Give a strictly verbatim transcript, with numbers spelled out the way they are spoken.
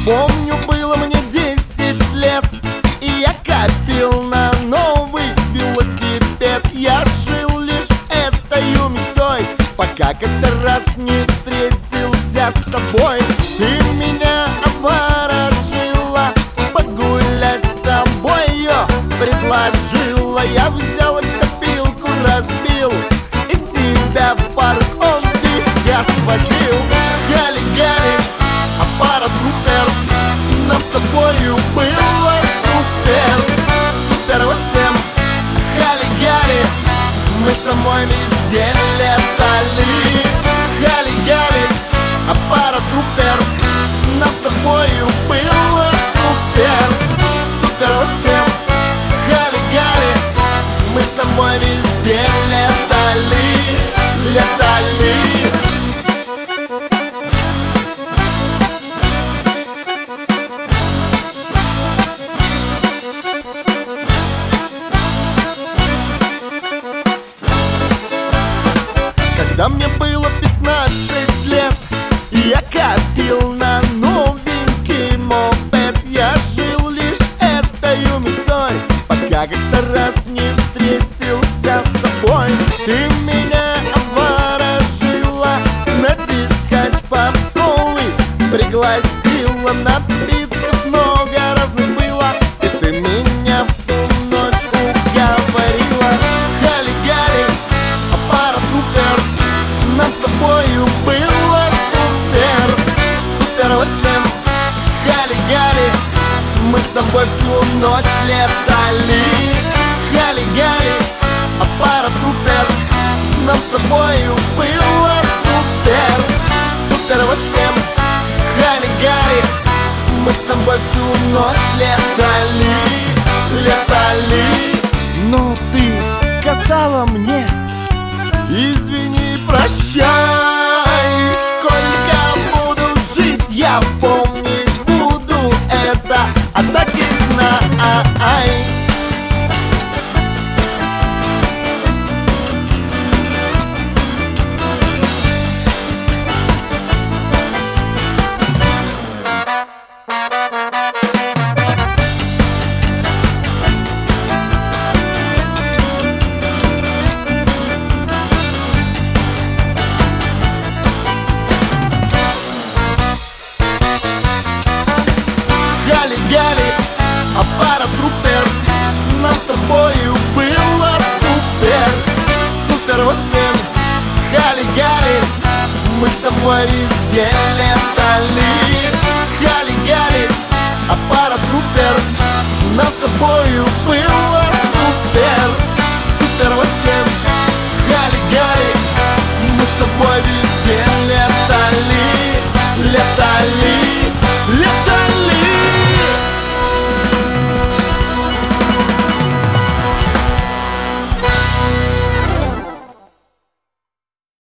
Помню, было мне десять лет, и я копил на новый велосипед. Я жил лишь этой мечтой, пока как-то раз не встретился с тобой. Ты меня обворожила, погулять с собою предложила. Я взял копилку, разбил и тебя в парк он я сводил. Гали-гали, аппарат Рупер, нам с тобою было супер. Супер восемь, гали-гали, мы с тобой везде летали. Гали-гали, аппарат Рупер, нам с тобою было супер. Супер восемь, гали-гали, мы с тобой везде летали. Летали. Когда мне было пятнадцать лет, я копил на новенький мопед. Я жил лишь этой мечтой, пока как-то раз не встретился с тобой. Ты меня обворожила, на дискач попсовый пригласила. Напитков много разных было, и ты меня в ту ночь уговорила. Гали-гали, аппарат Рупер, нам с тобою было супер. Супер восемь, гали-гали, мы с тобой всю ночь летали. Гали-гали, аппарат Рупер, нам с тобою было супер. Супер восемь, гали-гали, мы с тобой всю ночь летали. Летали. Но ты сказала мне: извини, прощай. Сколько буду жить, я помнить буду это, а так и знай. Гали-гали, аппарат Рупер, нам с тобою было супер. Супер восемь, гали-гали, мы с тобой везде летали. Гали-гали, аппарат Рупер,